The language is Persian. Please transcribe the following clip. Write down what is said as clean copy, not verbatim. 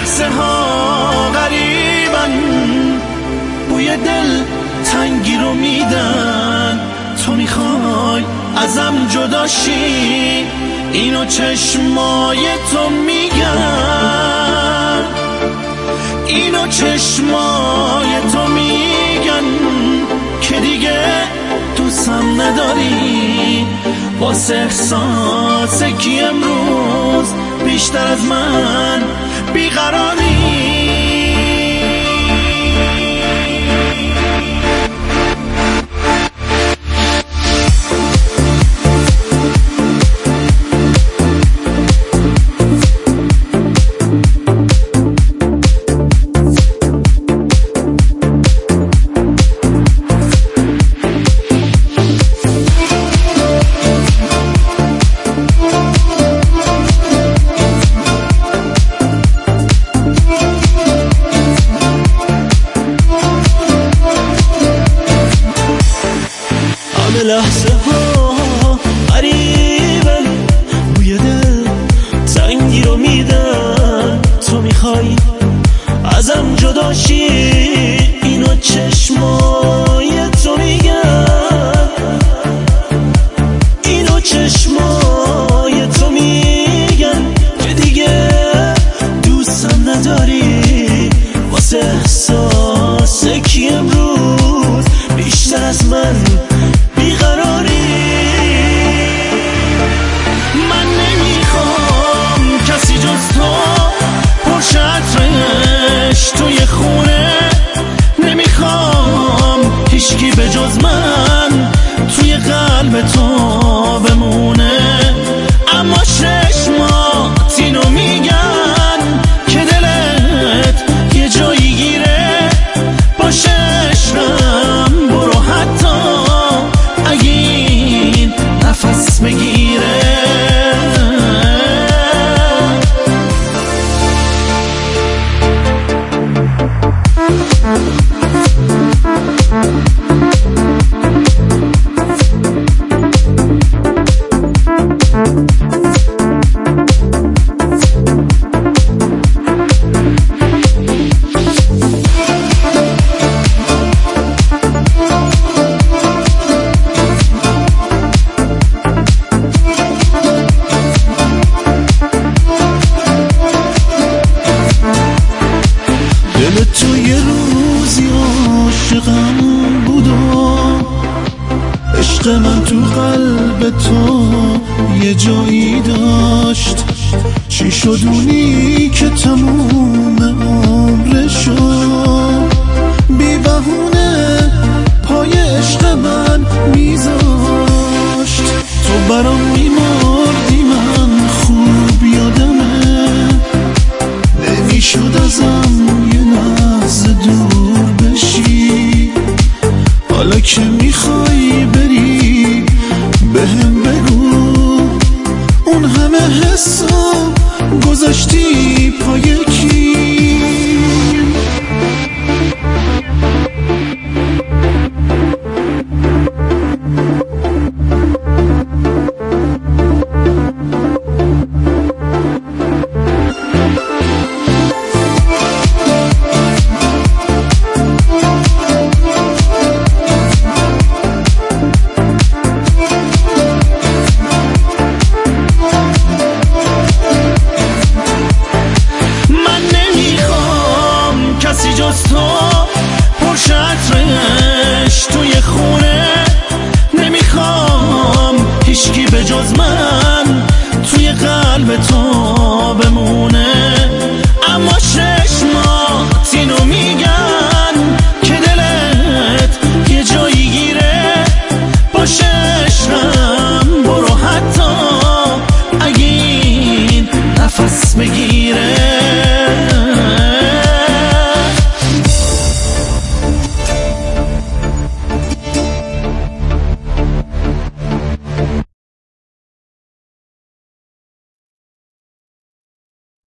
لحظه ها غریبن، بوی دل تنگی رو میدن. تو میخوای ازم جدا شی، اینو چشمای تو میگن، اینو چشمای تو میگن که دیگه دوستم نداری. واسه احساس کی امروز بیشتر از من بیقراری؟ لحظه ها قریبن، بوی دل تنگی رو میدن. تو میخوای ازم جدا شی، اینو چشمای تو میگن، اینو چشمای تو میگن که دیگه دوستم نداری. واسه احساس کی امروز بیشتر از من بیقراری؟ من نمیخوام کسی جز تو پرشه عطرش توی خونه، نمیخوام هیچکی به جز من توی قلب تو بمونه. اما چشمات اینو میگن که دلت یه جایی گیره. باشه عشقم برو حتی اگه نفس بگیره. دل تو یه روزی عاشقم بود و عشق من تو قلب تو یه جایی داشت. چی شد اونی که تموم عمرشو بی بهونه پای عشق من میذاشت؟ تو برام میمردی، من خوب یادمه، نمیشد ازم یه لحظه دور بشی. حالا که میخوای بری بهم بگو، اون همه حسو گذاشتی